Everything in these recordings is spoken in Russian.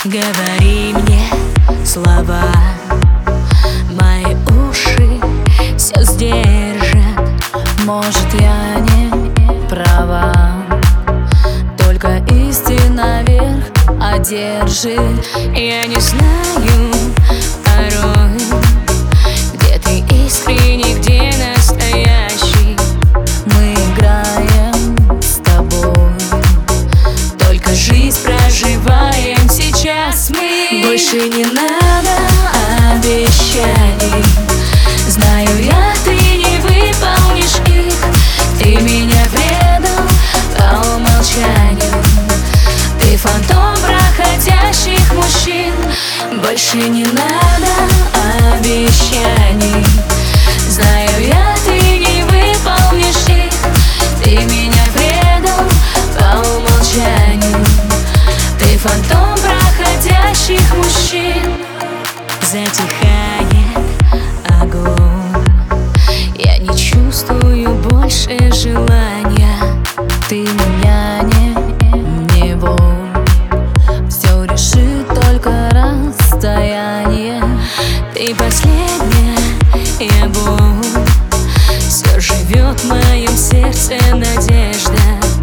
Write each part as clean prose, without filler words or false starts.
Говори мне слова, мои уши все сдержат. Может, я не права, только истина верх одержит. Я не знаю порой, где ты искренний, где настоящий. Мы играем с тобой, только жизнь проживаем сейчас мы. Больше не надо обещаний, знаю я, ты не выполнишь их. Ты меня предал по умолчанию, ты фантом проходящих мужчин. Больше не надо обещаний, знаю я, ты не выполнишь их. Ты меня предал по умолчанию, ты фантом проходящих мужчин. Затихает огонь, я не чувствую больше желания. Ты меня не воль, все решит только расстояние. Ты последняя боль, все живет в моем сердце надежда.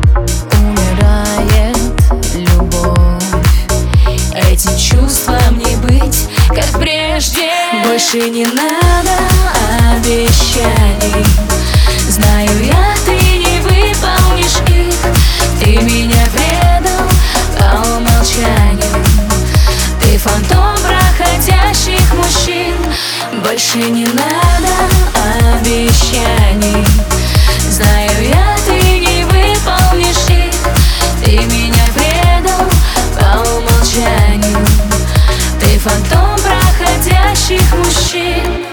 Умирает любовь, этим чувствам не быть, как прежде. Больше не надо обещаний, знаю я, ты не выполнишь их. Ты меня предал по умолчанию, ты фантом проходящих мужчин. Больше не надо обещаний, знаю я, ты не выполнишь их. Ты меня предал по умолчанию, ты фантом проходящих мужчин.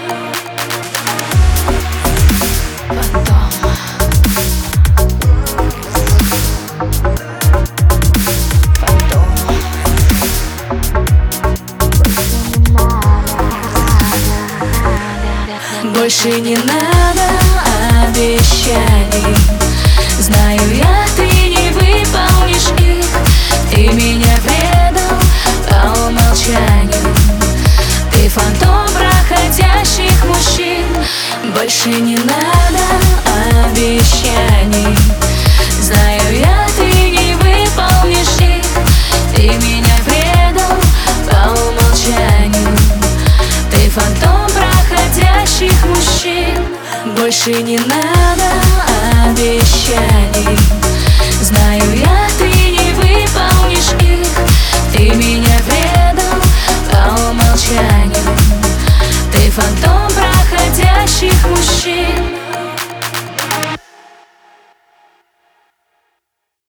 Больше не надо обещаний, знаю я, ты не выполнишь их. Ты меня предал по умолчанию, ты фантом проходящих мужчин. Больше не надо обещаний, знаю я, ты не выполнишь их. Ты меня предал по умолчанию, ты фантом проходящих мужчин. Больше не надо обещаний, знаю я, ты не выполнишь их. Ты меня предал по умолчанию, ты фантом проходящих мужчин.